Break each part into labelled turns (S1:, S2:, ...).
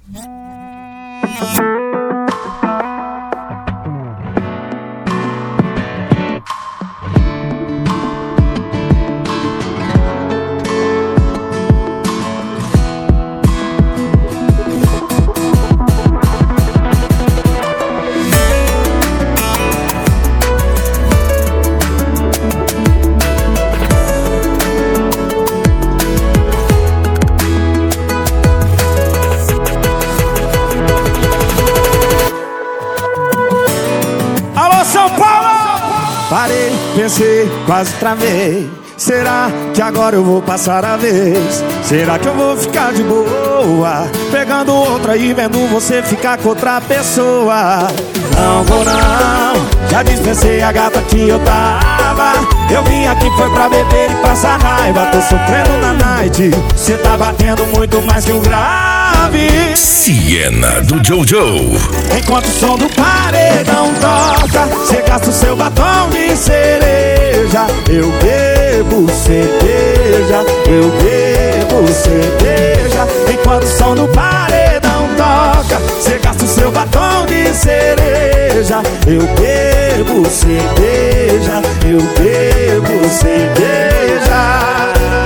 S1: Parei, pensei, quase travei. Será que agora eu vou passar a vez? Será que eu vou ficar de boa, pegando outra e vendo você ficar com outra pessoa? Não vou não, já dispensei a gata que eu tava. Eu vim aqui foi pra beber e passar raiva. Tô sofrendo na night, cê tá batendo muito mais que um grave.
S2: Siena do Jojo.
S1: Enquanto o som do paredão toca, cê gasta o seu batom de cereja. Eu bebo cerveja, eu bebo cerveja. Enquanto o som do paredão toca, cê gasta o seu batom de cereja. Eu bebo cerveja, eu bebo cerveja.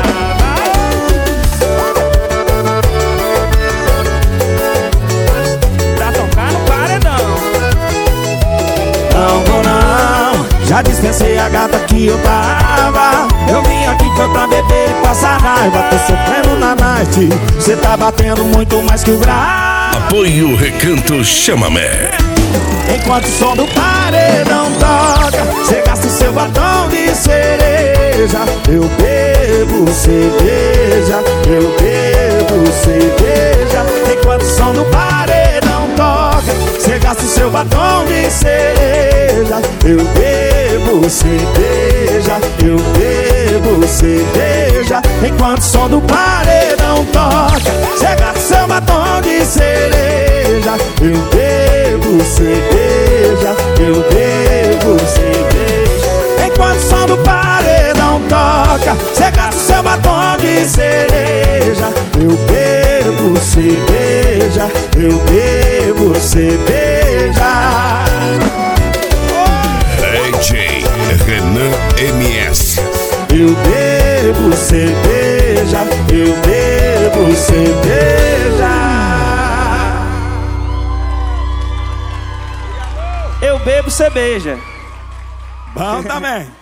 S1: Já dispensei a gata que eu tava. Eu vim aqui foi pra beber e passar raiva. Tô sofrendo na night, cê tá batendo muito mais que o grave.
S2: Apoio Recanto Chamamé.
S1: Enquanto o som do paredão toca, cê gasta o seu batom de cereja. Eu bebo cerveja, eu bebo cerveja. Enquanto o som do paredão toca, cê gasta o seu batom de cereja. Eu bebo cerveja, eu bebo cerveja. Enquanto o som do paredão toca, cê gasta o seu batom de cereja. Eu bebo cerveja, eu bebo cerveja. Enquanto o som do paredão toca, cê gasta o seu batom de cereja. Eu bebo cerveja, eu bebo cerveja.
S2: DJ Renan MS.
S1: Eu bebo cerveja, eu bebo cerveja.
S3: Eu bebo cerveja.
S1: Bom também.